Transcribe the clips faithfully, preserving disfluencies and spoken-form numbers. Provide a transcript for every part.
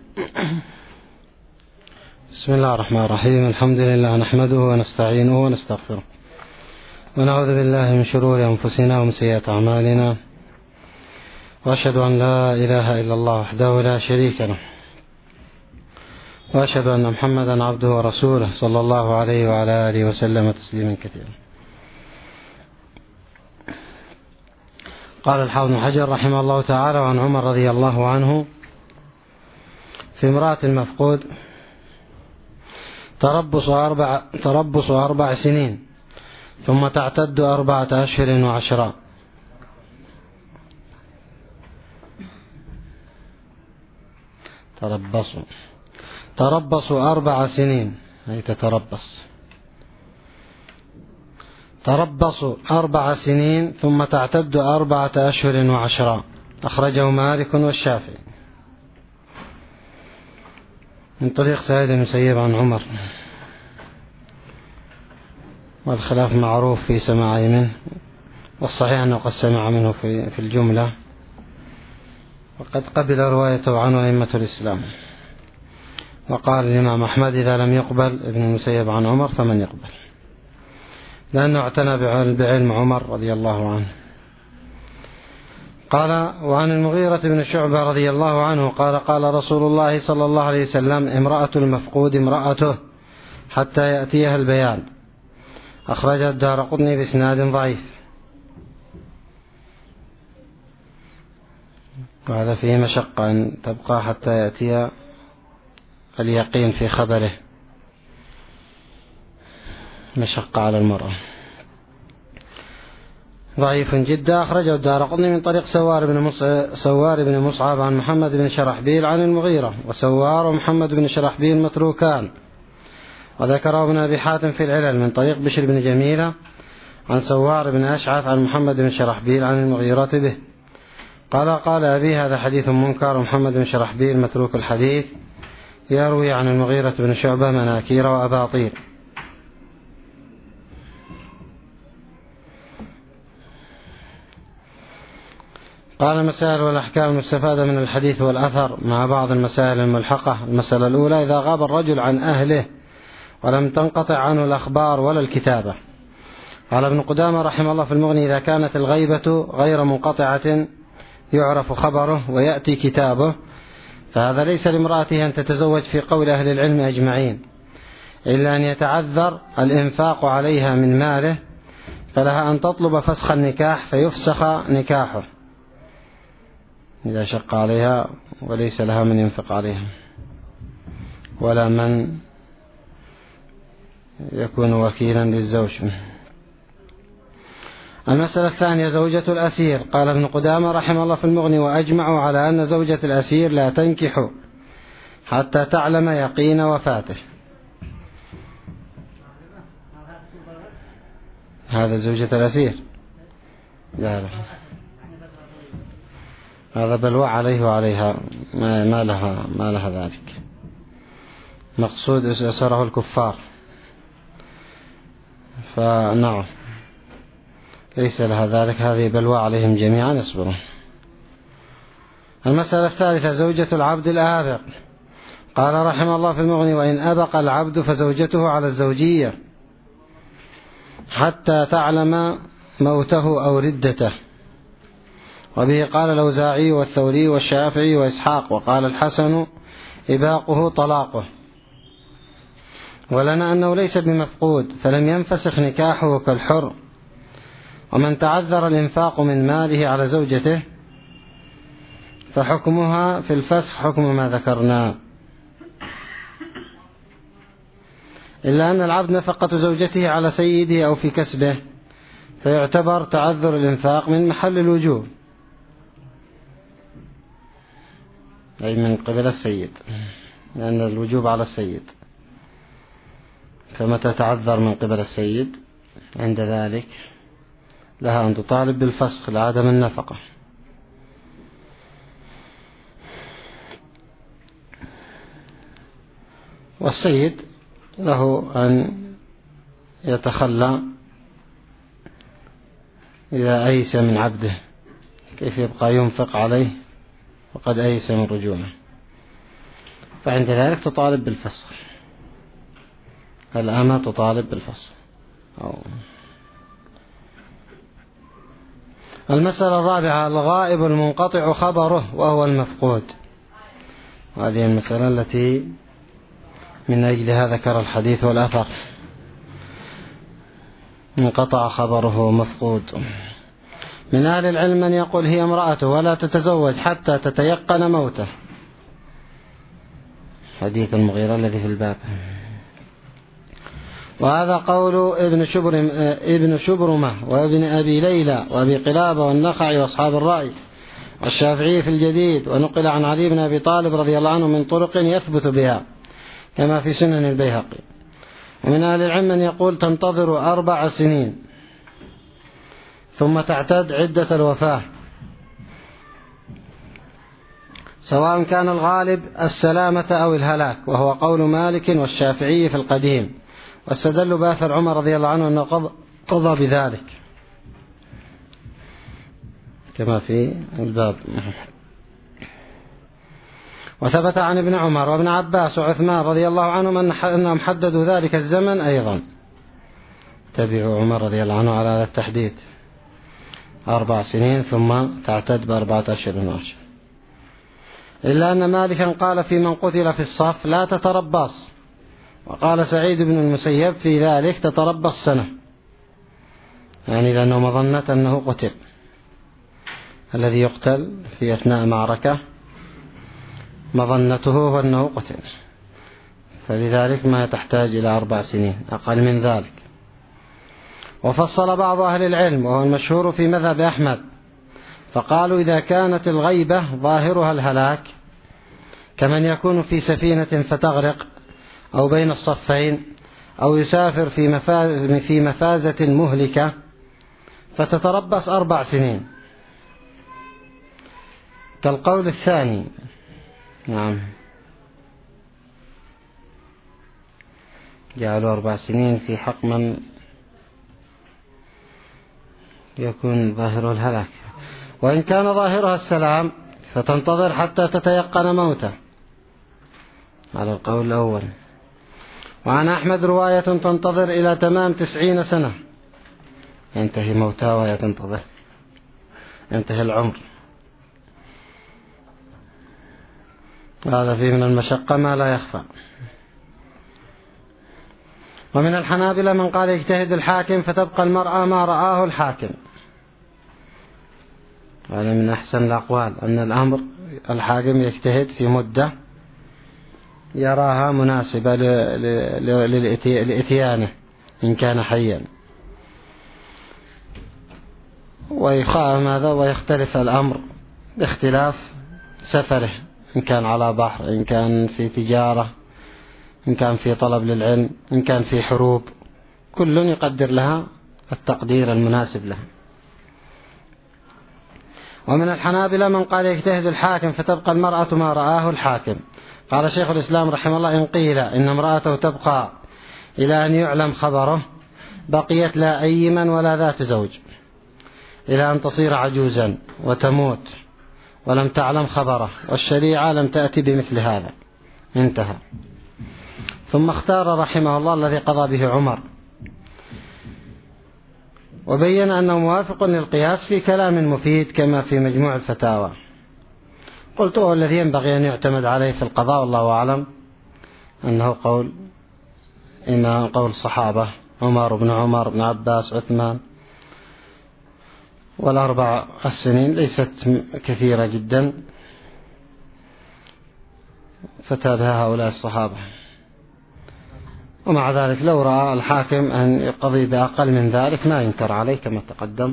بسم الله الرحمن الرحيم. الحمد لله نحمده ونستعينه ونستغفره ونعوذ بالله من شرور أنفسنا ومن سيئات أعمالنا، وأشهد أن لا إله إلا الله وحده لا شريك له، وأشهد أن محمدا عبده ورسوله صلى الله عليه وعلى آله وسلم تسليما كثيرا. قال الحافظ بن حجر رحمه الله تعالى: وعن عمر رضي الله عنه في امرأة المفقود تربص أربع, تربص أربع سنين ثم تعتد أربعة أشهر وعشرة. تربصوا تربصوا أربع سنين أي تتربص تربصوا أربع سنين ثم تعتد أربعة أشهر وعشرة. أخرجه مالك والشافعي من طريق سعيد بن المسيب عن عمر، والخلاف معروف في سماعه منه، والصحيح أنه قد سمع منه في الجملة، وقد قبل روايته عنه أئمة الإسلام. وقال الإمام أحمد: إذا لم يقبل ابن المسيب عن عمر فمن يقبل، لأنه اعتنى بعلم عمر رضي الله عنه. قال: وعن المغيرة بن شعبة رضي الله عنه قال: قال رسول الله صلى الله عليه وسلم: امرأة المفقود امرأته حتى يأتيها البيان. أخرج الدارقطني بإسناد ضعيف، وهذا فيه مشقة أن تبقى حتى يأتي اليقين في خبره، مشقة على المرأة، ضعيف جدا. أخرجه الدارقطني من طريق سوار بن مصعب, سوار بن مصعب عن محمد بن شرحبيل عن المغيرة، وسوار ومحمد بن شرحبيل متروكان. وذكره ابن أبي حاتم في العلل من طريق بشر بن جميلة عن سوار بن أشعث عن محمد بن شرحبيل عن المغيرة به. قال قال أبي: هذا حديث منكر، ومحمد بن شرحبيل متروك الحديث، يروي عن المغيرة بن شعبة مناكير وأباطيل. قال: المسائل والأحكام المستفادة من الحديث والأثر مع بعض المسائل الملحقة. المسألة الأولى: إذا غاب الرجل عن أهله ولم تنقطع عنه الأخبار ولا الكتابة. قال ابن قدامة رحمه الله في المغني: إذا كانت الغيبة غير منقطعة يعرف خبره ويأتي كتابه، فهذا ليس لامرأته أن تتزوج في قول أهل العلم أجمعين، إلا أن يتعذر الإنفاق عليها من ماله، فلها أن تطلب فسخ النكاح فيفسخ نكاحه إذا شق عليها وليس لها من ينفق عليها ولا من يكون وكيلا للزوج. المسألة الثانية: زوجة الأسير. قال ابن قدامة رحمه الله في المغني: وأجمعوا على أن زوجة الأسير لا تنكح حتى تعلم يقين وفاته. هذا زوجة الأسير، لا لا، هذا بلوى عليه وعليها، ما لها ما لها ذلك، مقصود أسره الكفار، فنعم ليس لها ذلك، هذه بلوى عليهم جميعا يصبرون. المسألة الثالثة: زوجة العبد الآبق. قال رحمه الله في المغني: وإن أبق العبد فزوجته على الزوجية حتى تعلم موته أو ردته. وبه قال الأوزاعي والثوري والشافعي وإسحاق. وقال الحسن: إباقه طلاقه. ولنا أنه ليس بمفقود، فلم ينفسخ نكاحه كالحر. ومن تعذر الإنفاق من ماله على زوجته فحكمها في الفسخ حكم ما ذكرنا، إلا أن العبد نفقة زوجته على سيده أو في كسبه، فيعتبر تعذر الإنفاق من محل الوجوب، أي من قبل السيد، لأن الوجوب على السيد، فمتى تعذر من قبل السيد عند ذلك لها أن تطالب بالفسخ لعدم النفقة. والسيد له أن يتخلى إذا أيس من عبده، كيف يبقى ينفق عليه وقد أيس من رجوعه. فعند ذلك تطالب بالفصل، الأمة تطالب بالفصل. أو المسألة الرابعة: الغائب المنقطع خبره وهو المفقود. وهذه المسألة التي من أجلها ذكر الحديث والأثر. انقطع خبره مفقود. من أهل العلم من يقول هي امرأته ولا تتزوج حتى تتيقن موته، حديث المغيرة الذي في الباب. وهذا قول ابن شبرم ابن شبرمة وابن أبي ليلى وأبي قلابة والنخعي وأصحاب الرأي والشافعي في الجديد. ونقل عن علي بن أبي طالب رضي الله عنه من طرق يثبت بها كما في سنن البيهقي. ومن أهل العلم من يقول تنتظر أربع سنين ثم تعتد عدة الوفاة، سواء كان الغالب السلامة أو الهلاك، وهو قول مالك والشافعي في القديم، واستدلوا بأثر عمر رضي الله عنه أنه قضى بذلك كما في الباب. وثبت عن ابن عمر وابن عباس وعثمان رضي الله عنهم أنهم حددوا ذلك الزمن أيضا. تبعوا عمر رضي الله عنه على هذا التحديد، أربع سنين ثم تعتد بأربعة أشهر وعشر. إلا أن مالكا قال في من قتل في الصف لا تتربص، وقال سعيد بن المسيب في ذلك تتربص سنة، يعني لأنه مظنة أنه قتل. الذي يقتل في أثناء معركة مظنته هو أنه قتل، فلذلك ما تحتاج إلى أربع سنين، أقل من ذلك. وفصل بعض أهل العلم وهو المشهور في مذهب أحمد، فقالوا إذا كانت الغيبة ظاهرها الهلاك كمن يكون في سفينة فتغرق أو بين الصفين أو يسافر في مفاز في مفازة مهلكة فتتربص أربع سنين كالقول الثاني. نعم، جعلوا أربع سنين في حق من يكون ظاهره الهلاك. وإن كان ظاهرها السلام فتنتظر حتى تتيقن موته على القول الأول. وعن أحمد رواية تنتظر إلى تمام تسعين سنة، ينتهي موتها وهي تنتظر، ينتهي العمر. هذا فيه من المشقة ما لا يخفى. ومن الحنابلة من قال يجتهد الحاكم فتبقى المرأة ما رآه الحاكم. هذا من أحسن الأقوال، أن الأمر الحاكم يجتهد في مدة يراها مناسبة لإتيانه إن كان حيا، ويخاف ماذا ويختلف الأمر باختلاف سفره، إن كان على بحر، إن كان في تجارة، إن كان في طلب للعلم، إن كان في حروب، كل يقدر لها التقدير المناسب لها. ومن الحنابلة من قال يجتهد الحاكم فتبقى المرأة ما رآه الحاكم. قال شيخ الإسلام رحمه الله إن قيل إن امرأته تبقى إلى أن يعلم خبره بقيت لا أيما ولا ذات زوج إلى أن تصير عجوزا وتموت ولم تعلم خبره، والشريعة لم تأتي بمثل هذا. انتهى. ثم اختار رحمه الله الذي قضى به عمر، وبين أنه موافق للقياس في كلام مفيد كما في مجموع الفتاوى. قلت هو الذي ينبغي أن يعتمد عليه في القضاء، والله أعلم أنه قول إمام قول صحابة عمر بن عمر بن عباس عثمان، والأربع السنين ليست كثيرة جدا فتابها هؤلاء الصحابة. ومع ذلك لو رأى الحاكم أن يقضي بأقل من ذلك ما ينكر عليه كما تقدم،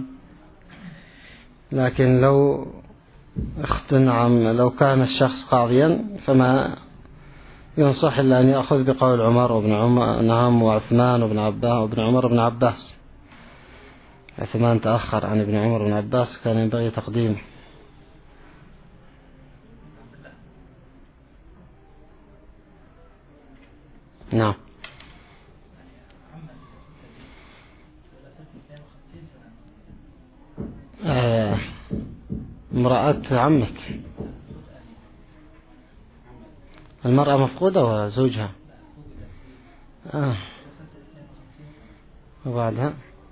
لكن لو اختنعم لو كان الشخص قاضيا فما ينصح إلا أن يأخذ بقول عمر وابن عمر نعم وعثمان وابن عباس وابن عمر وابن عباس. عثمان تأخر عن ابن عمر وابن عباس، كان ينبغي تقديمه. نعم. آه. امرأة عمك المرأة مفقودة وزوجها آه. وبعدها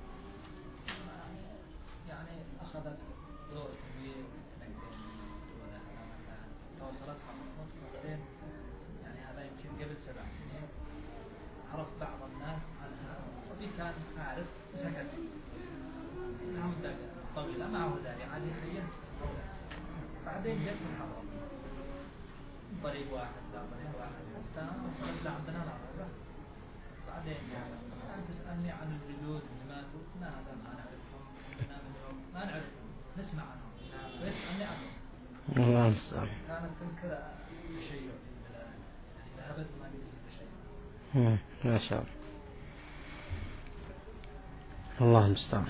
يعني أخذت دور كبير توصلتها مرتين، يعني هذا يمكن قبل سبع سنين عرف بعض الناس عنها وبي كان عارف سكت إنها مدة طويلة معه داري عادي حيا. بعدين جت من حضر طريق واحد لا طريق واحد حتى وصلت لعندنا العروضة. بعدين يعني تسألني عن الجدود اللي ماتوا، لا هذا ما نعرفهم، ما نعرفهم نسمع عنهم ويسألني عنهم. الله المستعان. كانت تذكر شيء يعني ذهبت ما قلت شيء. ما شاء الله. الله المستعان.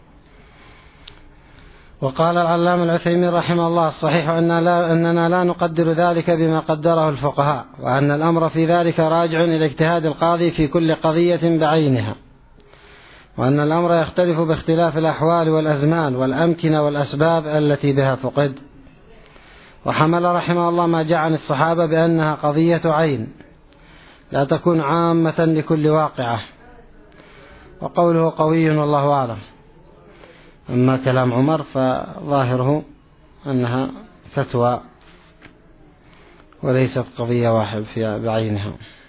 وقال العلامة العثيمين رحمه الله: الصحيح أن لا أننا لا نقدر ذلك بما قدره الفقهاء، وأن الأمر في ذلك راجع إلى اجتهاد القاضي في كل قضية بعينها، وأن الأمر يختلف باختلاف الأحوال والأزمان والأمكنة والأسباب التي بها فقد. وحمل رحمه الله ما جاء عن الصحابة بأنها قضية عين لا تكون عامة لكل واقعة، وقوله قوي والله أعلم. أما كلام عمر فظاهره أنها فتوى وليست قضية واحد في بعينها.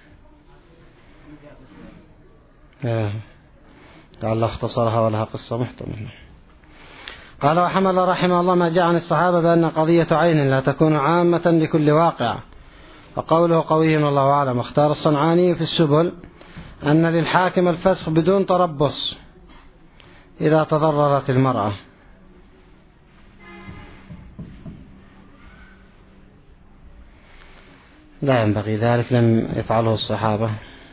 لعل اختصرها ولها قصة محتملة. قال: وحمل رحمه الله ما جاء عن الصحابة بأن قضية عين لا تكون عامة لكل واقع، وقوله قوي والله أعلم. اختار الصنعاني في السبل أن للحاكم الفسخ بدون تربص إذا تضررت المرأة. لا ينبغي ذلك، لم يفعله الصحابة،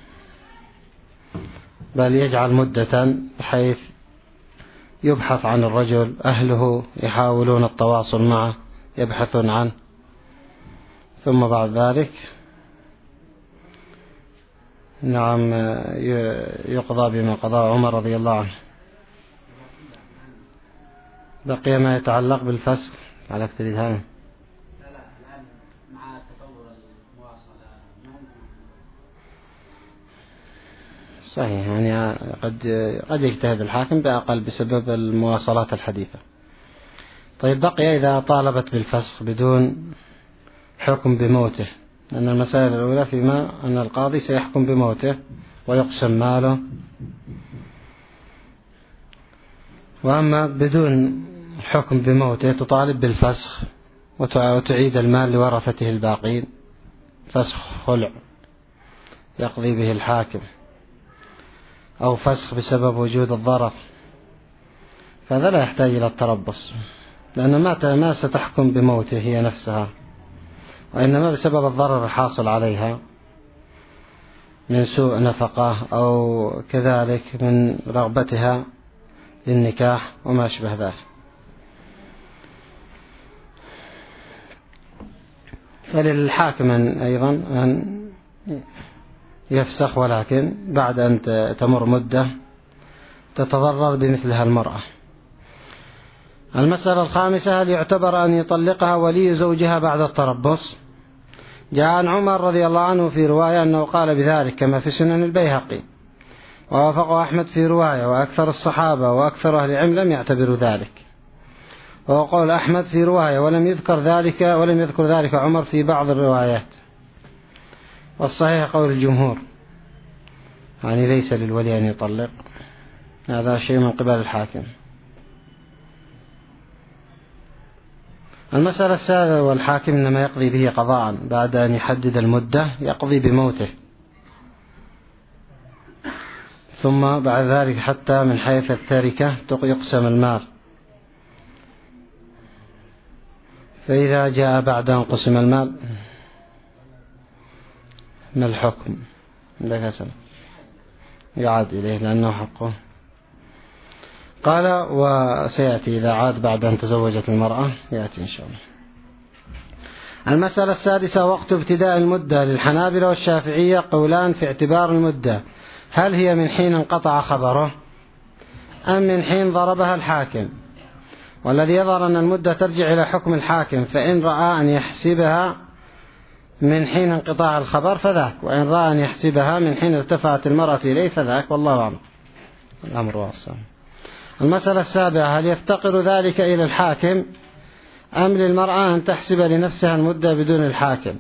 بل يجعل مدة بحيث يبحث عن الرجل، أهله يحاولون التواصل معه، يبحثون عنه، ثم بعد ذلك نعم يقضى بما قضى عمر رضي الله عنه. بقي ما يتعلق بالفسخ على تريد هذا. لا لا الآن مع تطور المواصلة صحيح، يعني قد قد يجتهد الحاكم بأقل بسبب المواصلات الحديثة. طيب، بقي إذا طالبت بالفسخ بدون حكم بموته، لأن المسائل الأولى فيما أن القاضي سيحكم بموته ويقسم ماله، وأما بدون حكم بموته تطالب بالفسخ وتعيد المال لورثته الباقين، فسخ خلع يقضي به الحاكم، أو فسخ بسبب وجود الضرر، فهذا لا يحتاج إلى التربص، لأن ما ما ستحكم بموته هي نفسها، وإنما بسبب الضرر الحاصل عليها من سوء نفقة أو كذلك من رغبتها للنكاح وما أشبه ذلك. فللحاكم أيضا أن يفسخ، ولكن بعد أن تمر مدة تتضرر بمثلها المرأة. المسألة الخامسة: هل يعتبر أن يطلقها ولي زوجها بعد التربص؟ جاء عن عمر رضي الله عنه في رواية أنه قال بذلك كما في سنن البيهقي، ووافقه أحمد في رواية، وأكثر الصحابة وأكثر أهل العلم لم يعتبروا ذلك، وهو قول أحمد في رواية، ولم يذكر ذلك ولم يذكر ذلك عمر في بعض الروايات. والصحيح قول الجمهور، يعني ليس للولي أن يطلق، هذا شيء من قبل الحاكم. المسألة السادسة: والحاكم إنما يقضي به قضاء بعد أن يحدد المدة، يقضي بموته، ثم بعد ذلك حتى من حيث التركة يقسم المال، فإذا جاء بعد أن قسم المال ما الحكم؟ عندك سنة يعاد إليه لأنه حقه. قال: وسيأتي إذا عاد بعد أن تزوجت المرأة، يأتي إن شاء الله. المسألة السادسة: وقت ابتداء المدة. للحنابلة والشافعية قولان في اعتبار المدة: هل هي من حين انقطع خبره أم من حين ضربها الحاكم؟ والذي يظهر أن المدة ترجع إلى حكم الحاكم، فإن رأى أن يحسبها من حين انقطاع الخبر فذاك، وإن رأى أن يحسبها من حين ارتفعت المرأة إليه فذاك، والله أعلم. الأمر واصل. المسألة السابعة: هل يفتقر ذلك إلى الحاكم أم للمرأة أن تحسب لنفسها المدة بدون الحاكم؟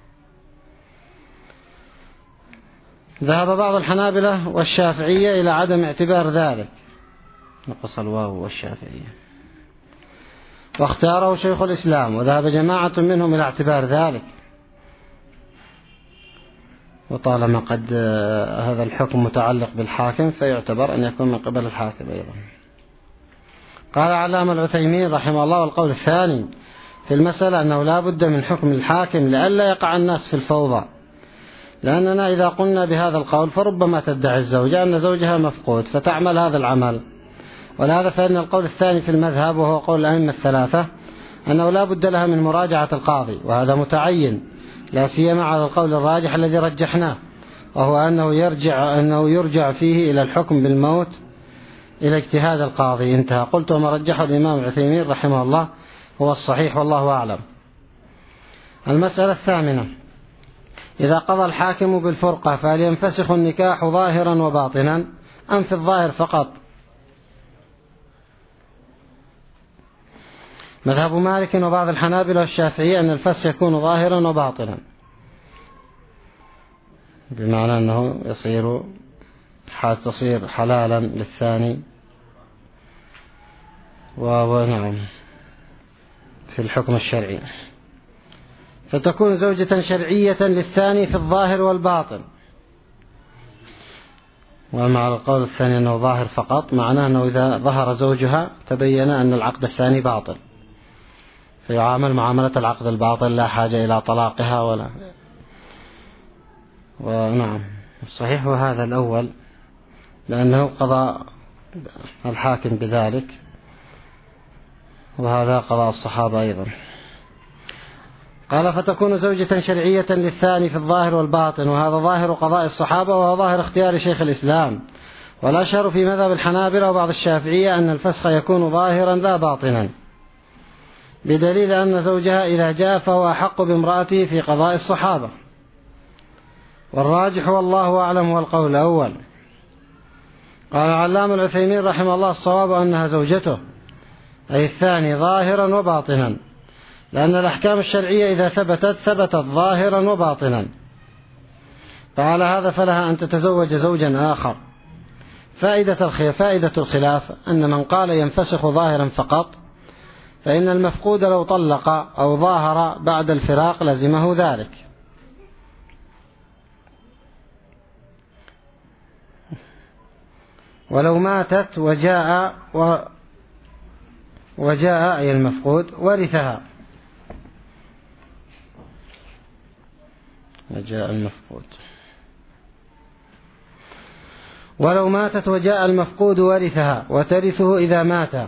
ذهب بعض الحنابلة والشافعية إلى عدم اعتبار ذلك، نقص الواو والشافعية، واختاره شيخ الإسلام، وذهب جماعة منهم إلى اعتبار ذلك، وطالما قد هذا الحكم متعلق بالحاكم فيعتبر أن يكون من قبل الحاكم أيضا. قال علامة العثيمين رحمه الله: والقول الثاني في المسألة أنه لا بد من حكم الحاكم لئلا يقع الناس في الفوضى، لأننا إذا قلنا بهذا القول فربما تدعي الزوجة أن زوجها مفقود فتعمل هذا العمل، ولهذا فإن القول الثاني في المذهب وهو قول الأئمة الثلاثة أنه لا بد لها من مراجعة القاضي، وهذا متعين لا سيما على القول الراجح الذي رجحناه، وهو أنه يرجع أنه يرجع فيه إلى الحكم بالموت إلى اجتهاد القاضي. انتهى. قلت: وما رجحه الإمام العثيمين رحمه الله هو الصحيح والله أعلم. المسألة الثامنة: إذا قضى الحاكم بالفرقة فهل ينفسخ النكاح ظاهرا وباطنا أم في الظاهر فقط؟ مذهب مالك وبعض الحنابلة والشافعية أن الفسخ يكون ظاهرا وباطنا، بمعنى أنه يصير تصير حلالا للثاني، ونعم في الحكم الشرعي، فتكون زوجة شرعية للثاني في الظاهر والباطن. ومع القول الثاني أنه ظاهر فقط معناه أنه إذا ظهر زوجها تبين أن العقد الثاني باطل، فيعامل معاملة العقد الباطل، لا حاجة إلى طلاقها ولا. ونعم الصحيح هذا الأول، لأنه قضى الحاكم بذلك، وهذا قضاء الصحابة أيضا. قال: فتكون زوجة شرعية للثاني في الظاهر والباطن، وهذا ظاهر قضاء الصحابة وهو ظاهر اختيار شيخ الإسلام، والأشهر في مذهب الحنابلة وبعض الشافعية أن الفسخ يكون ظاهرا لا باطنا، بدليل أن زوجها إذا جاء فهو أحق بامرأته في قضاء الصحابة. والراجح والله أعلم هو القول الأول. قال علامة العثيمين رحمه الله: الصواب أنها زوجته، أي الثاني، ظاهرا وباطنا، لأن الأحكام الشرعية إذا ثبتت ثبتت ظاهرا وباطنا، فعلى هذا فلها أن تتزوج زوجا آخر. فائدة فائدة الخلاف أن من قال ينفسخ ظاهرا فقط فإن المفقود لو طلق أو ظاهر بعد الفراق لزمه ذلك، ولو ماتت وجاء و وجاء أي المفقود ورثها، وجاء المفقود ولو ماتت وجاء المفقود ورثها، وترثه إذا مات.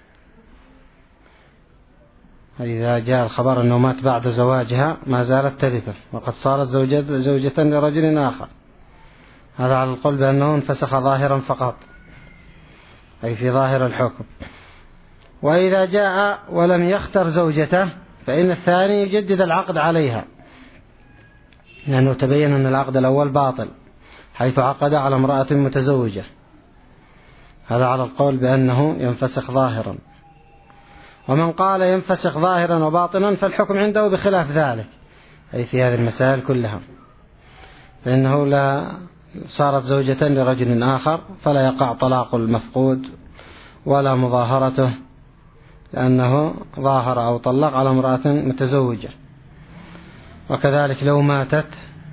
إذا جاء الخبر أنه مات بعد زواجها ما زالت ترثه، وقد صارت زوجة, زوجة لرجل آخر. هذا على القول بأنه انفسخ ظاهرا فقط، أي في ظاهر الحكم. وإذا جاء ولم يختر زوجته فإن الثاني يجدد العقد عليها، لأنه تبين أن العقد الأول باطل حيث عقد على امرأة متزوجة. هذا على القول بأنه ينفسخ ظاهرا. ومن قال ينفسخ ظاهرا وباطنا فالحكم عنده بخلاف ذلك، أي في هذه المسائل كلها، فإنه لا صارت زوجة لرجل آخر فلا يقع طلاق المفقود ولا مظاهرته، لأنه ظاهر أو طلق على امرأة متزوجة. وكذلك لو ماتت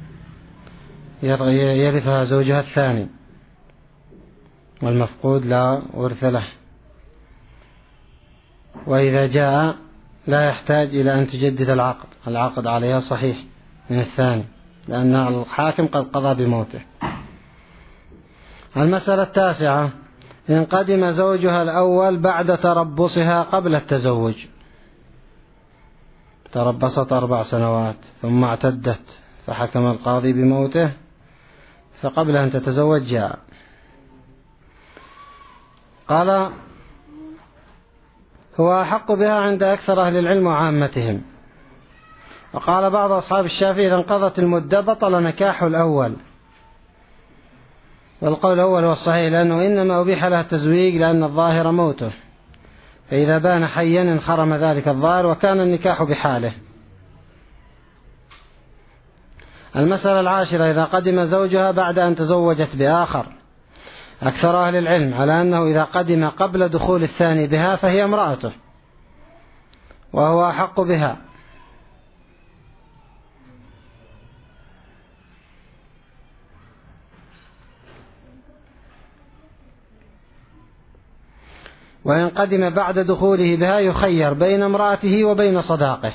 يرثها زوجها الثاني، والمفقود لا ورث له. وإذا جاء لا يحتاج إلى أن تجدد العقد، العقد عليها صحيح من الثاني، لأن الحاكم قد قضى بموته. المسألة التاسعة: إن قدم زوجها الأول بعد تربصها قبل التزوج، تربصت أربع سنوات ثم اعتدت فحكم القاضي بموته، فقبل أن تتزوج جاء. قال: هو أحق بها عند أكثر أهل العلم وعامتهم، وقال بعض أصحاب الشافعي إذا انقضت المدة بطل نكاح الأول، والقول الأول هو الصحيح لأنه إنما أبيح له التزويج لأن الظاهر موته، فإذا بان حيا انخرم ذلك الظاهر وكان النكاح بحاله. المسألة العاشرة إذا قدم زوجها بعد أن تزوجت بآخر. أكثر أهل العلم على أنه إذا قدم قبل دخول الثاني بها فهي امرأته وهو أحق بها، وإن قدم بعد دخوله بها يخير بين امرأته وبين صداقه،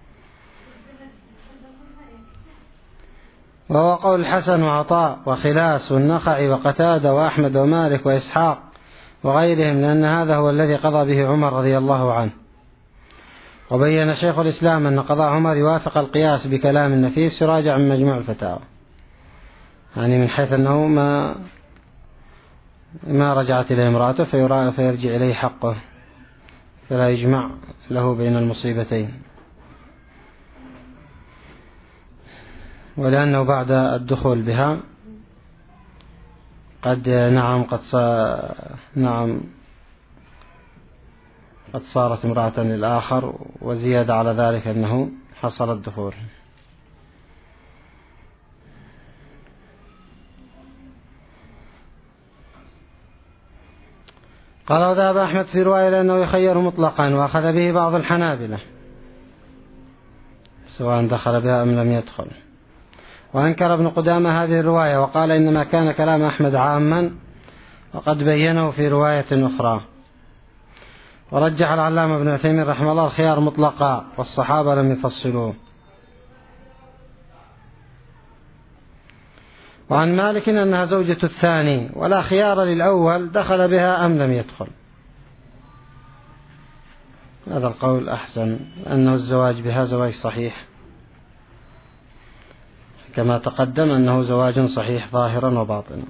وهو قول الحسن وعطاء وخلاس والنخعي وقتادة وأحمد ومالك وإسحاق وغيرهم، لأن هذا هو الذي قضى به عمر رضي الله عنه. وبين شيخ الإسلام أن قضاء عمر يوافق القياس بكلام النفيس يراجع من مجموع الفتاوى، يعني من حيث أنه ما ما رجعت إلى امرأته فيرجع إليه حقه، فلا يجمع له بين المصيبتين، ولأنه بعد الدخول بها قد نعم قد صار نعم قد صارت امرأة للآخر، وزيادة على ذلك أنه حصل الدخول. قال وذهب أحمد في رواية لأنه يخير مطلقا، وأخذ به بعض الحنابلة سواء دخل بها أم لم يدخل. وأنكر ابن قدامة هذه الرواية وقال إنما كان كلام أحمد عاما وقد بينه في رواية أخرى. ورجح العلامة ابن عثيمين رحمه الله الخيار مطلقا والصحابة لم يفصلوه. وعن مالك أنها زوجة الثاني ولا خيار للأول دخل بها أم لم يدخل. هذا القول أحسن، أنه الزواج بها زواج صحيح كما تقدم أنه زواج صحيح ظاهرا وباطنا،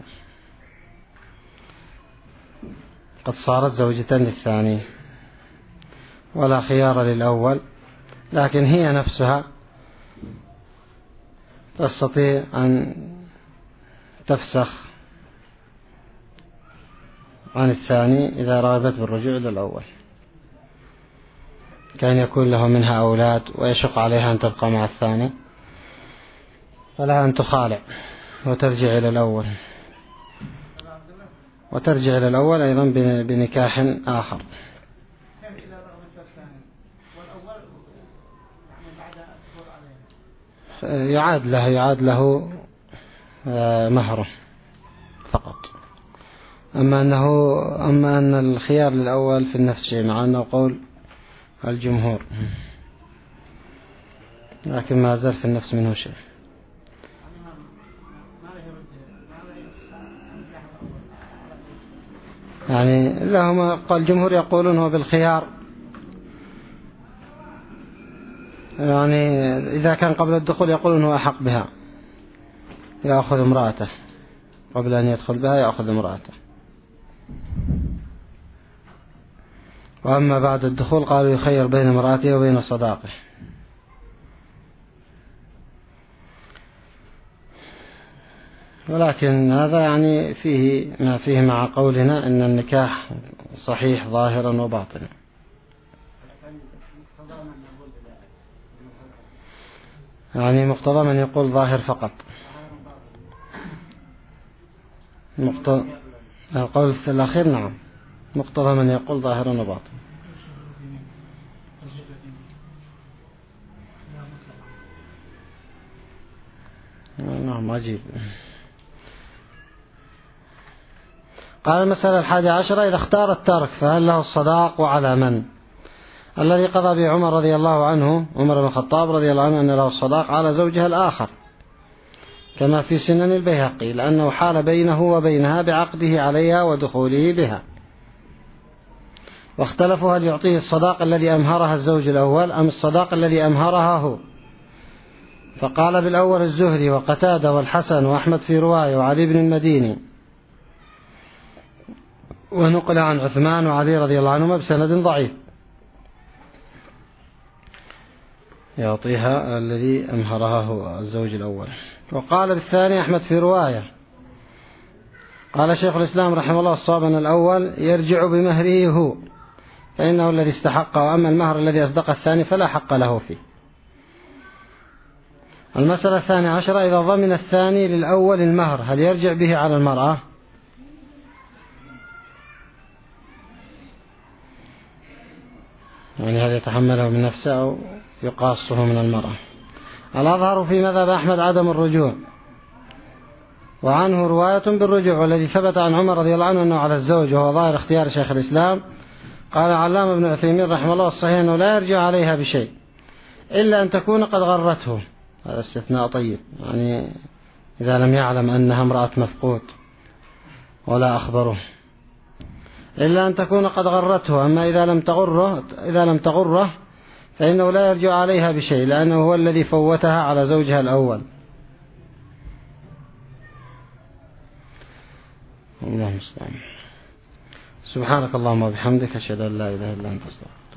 قد صارت زوجة للثاني ولا خيار للأول، لكن هي نفسها تستطيع أن تفسخ عن الثاني إذا رغبت بالرجوع إلى الأول، كان يكون له منها أولاد ويشق عليها أن تبقى مع الثاني، فلها أن تخالع وترجع إلى الأول، وترجع إلى الأول أيضا بنكاح آخر. يعاد له يعاد له مهره فقط. أما أنه أما أن الخيار للأول في النفس شيء، مع أنه قول الجمهور، لكن ما زال في النفس منه شيء. يعني لهم قال الجمهور يقولون هو بالخيار، يعني إذا كان قبل الدخول يقولون هو أحق بها يأخذ امرأته، قبل أن يدخل بها يأخذ امرأته، وأما بعد الدخول قالوا يخير بين امرأته وبين صداقه. ولكن هذا يعني فيه ما فيه مع قولنا أن النكاح صحيح ظاهرا وباطنا. يعني مقتضى من يقول ظاهر فقط، مقتضى القول الأخير نعم، مقتضى من يقول ظاهرا وباطنا. نعم عجيب. قال المسألة الحادية عشرة إذا اختار الترك فهل له الصداق وعلى من؟ الذي قضى به عمر رضي الله عنه عمر بن الخطاب رضي الله عنه أن له الصداق على زوجها الآخر كما في سنن البيهقي، لأنه حال بينه وبينها بعقده عليها ودخوله بها. واختلفوا هل يعطيه الصداق الذي أمهرها الزوج الأول أم الصداق الذي أمهرها هو، فقال بالأول الزهري وقتادة والحسن وأحمد في رواية وعلي بن المديني، ونقل عن عثمان وعلي رضي الله عنهما بسند ضعيف. يعطيها الذي أمهرها هو الزوج الأول. وقال بالثاني أحمد في رواية، قال شيخ الإسلام رحمه الله الصواب أن الأول يرجع بمهره هو فإنه الذي استحق، وأما المهر الذي أصدق الثاني فلا حق له فيه. المسألة الثانية عشرة، إذا ضمن الثاني للأول المهر هل يرجع به على المرأة؟ يعني هل يتحمله من نفسه أو يقاصه من المرأة؟ الأظهر في مذهب أحمد عدم الرجوع، وعنه رواية بالرجوع، والذي ثبت عن عمر رضي الله عنه أنه على الزوج، وهو ظاهر اختيار شيخ الإسلام. قال علامة ابن عثيمين رحمه الله الصحيح أنه لا يرجع عليها بشيء إلا أن تكون قد غرته، هذا استثناء طيب، يعني إذا لم يعلم أنها امرأة مفقود ولا أخبره، إلا أن تكون قد غرته. أما إذا لم تغره إذا لم تغره فإنه لا يرجع عليها بشيء، لأنه هو الذي فوتها على زوجها الأول. اللهم استعان. سبحانك اللهم وبحمدك، أشهد أن لا إله إلا أنت، أستغفرك.